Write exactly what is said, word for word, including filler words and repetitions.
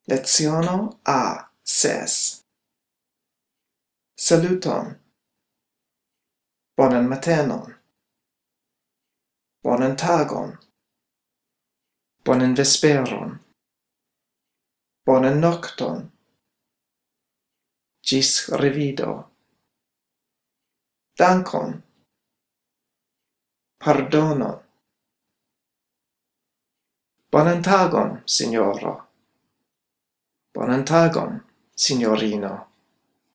Leziono A ses. Saluton. Bonan matenon. Bonan tagon. Bonan vesperon. Bonan nocton. Gis revido. Dankon. Pardonon. Bonan tagon, signoro. Bonan tagon, signorino.